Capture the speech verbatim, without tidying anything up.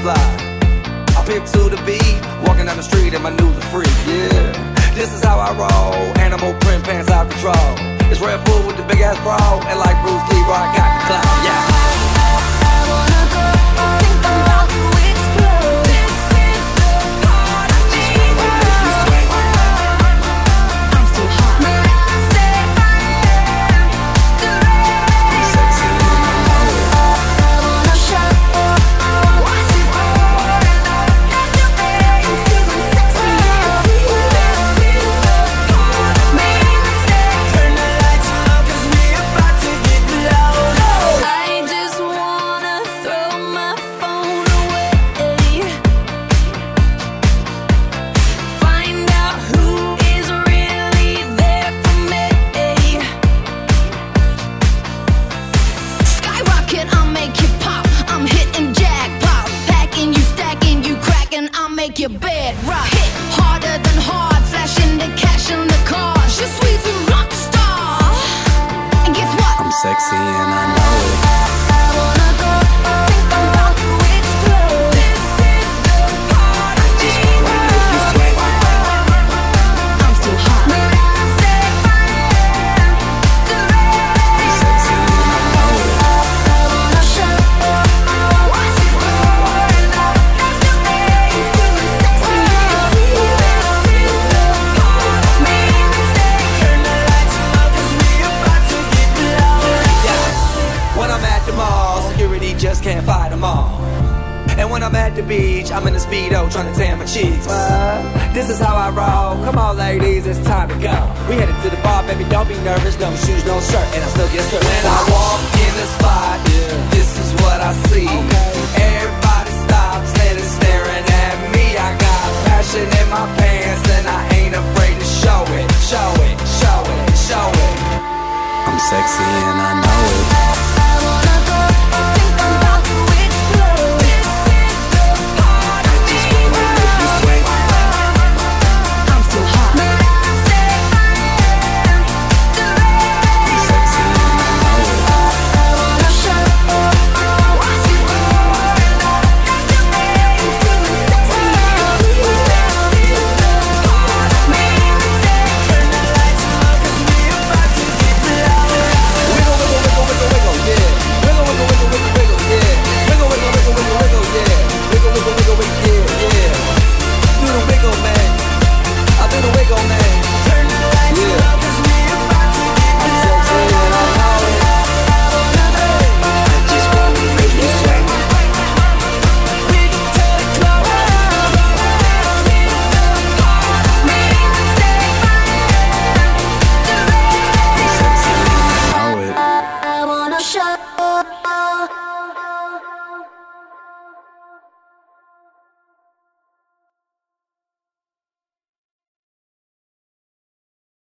fly. I pimp to the beat, walking down the street and my new the freak, yeah. This is how I roll, animal print pants out control. It's Red Bull with the big ass bra, and like Bruce Lee, I got the clout, yeah. I wanna go, think I'm about to explode. This is the part of me. I'm still hot. But I say I am the rain. Sexy and I know it. I wanna show, watch it pour and all that you make. I'm feeling sexy and free. This is the part of me. Turn the lights low, cause we about to get low. I just wanna throw my phone away. Find out who is really there for me. Skyrocket, I'll make you pop. I'm hitting jackpot. Packing you, stacking you, cracking. I'll make your bed rock. Hit harder than hard. Flashing the cash in the car. Je suis a rock star. And guess what? I'm sexy and I know it. I wanna go, think I'm about to explode. This is the part of me. I'm still hot. But I say I am the rain. Sexy and I know it. I wanna show, watch it pour and all that you make. I'm feeling sexy and free. This is the part of me. Turn the lights low, cause we about to get low. Yeah. When I'm at the mall, security just can't fight them all. And when I'm at the beach, I'm in a Speedo trying to tan my cheeks. What? This is how I roll. Come on, ladies, it's time to go. We headed to the bar, baby, don't be nervous. No shoes, no shirt, and I still get served. When I walk in the spot, this is what I see. Everybody stops and is staring at me. I got passion in my pants, and I ain't afraid to show it. Show it, show it, show it. I'm sexy and I know it. I wanna go, think I'm about to explode. This is the part of me. I'm still hot. But I say I am the rain. Sexy and I know it. I wanna show, watch it pour and all that you make. I'm feeling sexy and free. This is the part of me. Turn the lights low, cause we about to get low. Wiggle, wiggle, wiggle, wiggle, wiggle, yeah. Wiggle, wiggle, wiggle, wiggle, wiggle, yeah. Wiggle, wiggle, wiggle, wiggle, wiggle, yeah. Wiggle, wiggle, wiggle, wiggle, yeah, yeah. Do the wiggle, man. I do the wiggle, man. Turn the lights Yeah. low, cause we about to get I'm low. sexy and I know it. Just wanna make you sweat. Wiggle till it glow. This is the part of me. Say I am the rain. Sexy and I know it. I wanna show.